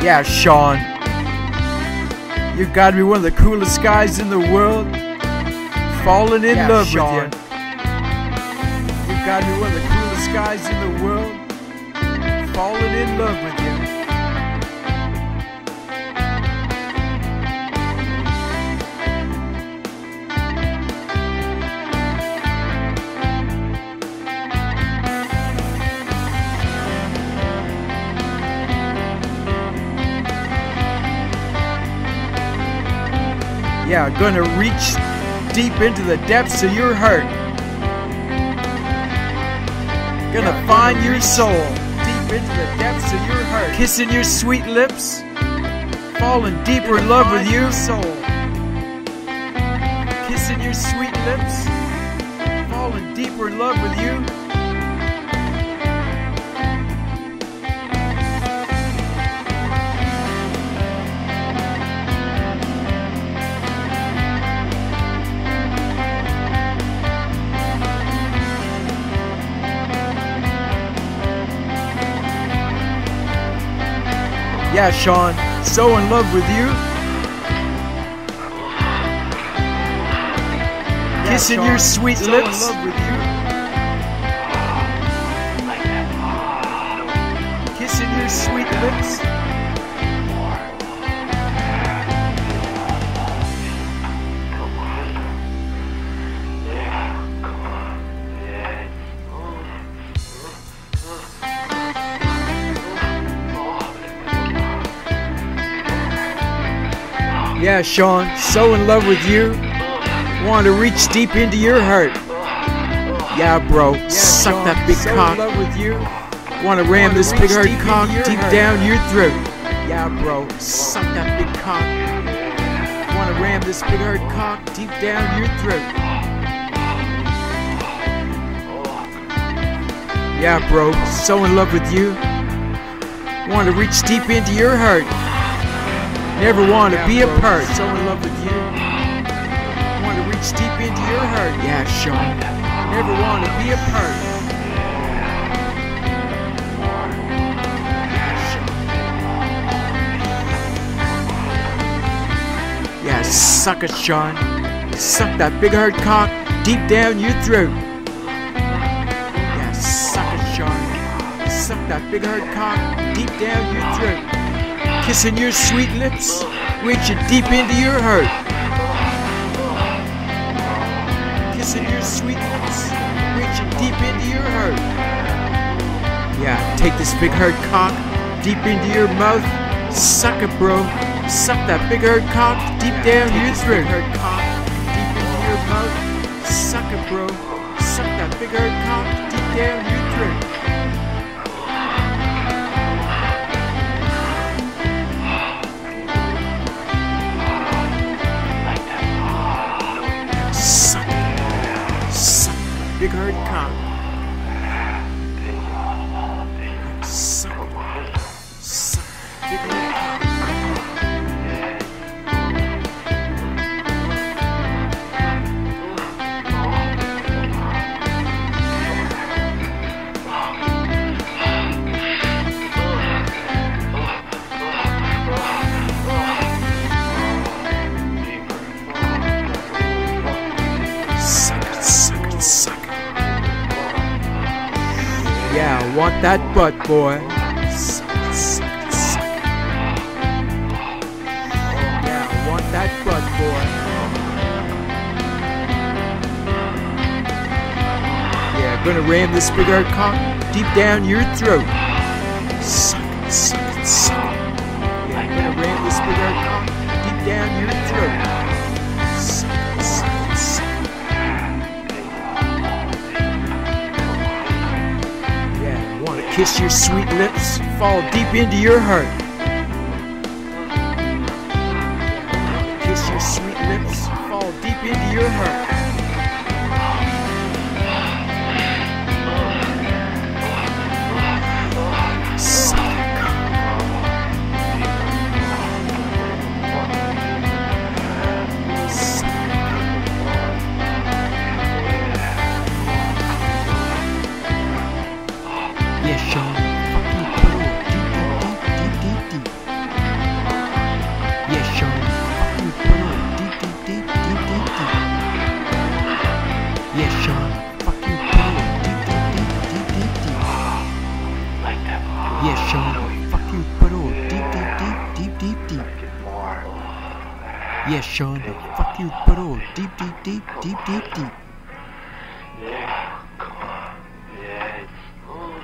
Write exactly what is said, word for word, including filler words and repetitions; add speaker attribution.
Speaker 1: Yeah, Sean. You gotta be one of the coolest guys in the world. Falling in
Speaker 2: yeah,
Speaker 1: love
Speaker 2: Sean.
Speaker 1: with you. You gotta be one of the coolest guys in the world. Falling in love with you. Yeah, gonna reach deep into the depths of your heart. Gonna
Speaker 2: Yeah,
Speaker 1: find
Speaker 2: gonna
Speaker 1: your
Speaker 2: reach
Speaker 1: soul deep into the depths of your heart. Kissing your sweet lips, falling deeper in love with you. Soul. Kissing your sweet lips, falling deeper in love with you. Yeah, Sean, so in love with you.
Speaker 2: Yeah,
Speaker 1: Kissing
Speaker 2: Sean,
Speaker 1: your sweet
Speaker 2: so
Speaker 1: lips.
Speaker 2: in love with you.
Speaker 1: Kissing your sweet lips. Yeah, Sean, so in love with you. Want to reach deep into your heart. Yeah, bro,
Speaker 2: Yeah,
Speaker 1: suck
Speaker 2: Sean,
Speaker 1: that big
Speaker 2: so
Speaker 1: cock.
Speaker 2: in love with you.
Speaker 1: Want to ram
Speaker 2: Wanna
Speaker 1: this
Speaker 2: reach
Speaker 1: big hard
Speaker 2: deep into
Speaker 1: cock
Speaker 2: your
Speaker 1: deep
Speaker 2: heart.
Speaker 1: down your throat. Yeah, bro, suck that big cock. Want to ram this big hard cock deep down your throat. Yeah, bro, so in love with you. Want to reach deep into your heart. Never want to
Speaker 2: Yeah,
Speaker 1: be
Speaker 2: bro,
Speaker 1: apart.
Speaker 2: so in love with you.
Speaker 1: Want to reach deep into your heart. Yeah, Sean. Never want to be apart. Yeah, suck it, Sean. Suck that big hard cock deep down your throat. Yeah, suck it, Sean. Suck that big hard cock deep down your throat. Kissing your sweet lips, reaching deep into your heart. Kissing your sweet lips, reaching deep into your heart. Yeah, take this big hard cock deep into your mouth. Suck it, bro. Suck that big hard cock deep down your throat. Hard cock deep into your mouth. Suck it, bro. Suck that big hard cock deep down your throat. Suck it. Suck that big hard cock. Suck it. Suck that big hard cock. Suck it, suck it, suck it. Yeah, I want that butt, boy. Suck it, suck it, suck it. Yeah, I want that butt, boy. Yeah, gonna ram this big hard cock deep down your throat. Suck it, suck it, suck it. Yeah, gonna ram this big hard cock deep down your throat. Suck it, suck it, suck it. Yeah, I wanna kiss your sweet lips, fall deep into your heart. Yeah, kiss your sweet lips, fall deep into your heart. Suck it, cock. Suck it. Yeah, Sean. Fucking cool. Deep, deep, deep, deep, deep Yes, Sean, but fuck you, but oh, deep, deep, deep, deep, deep, deep.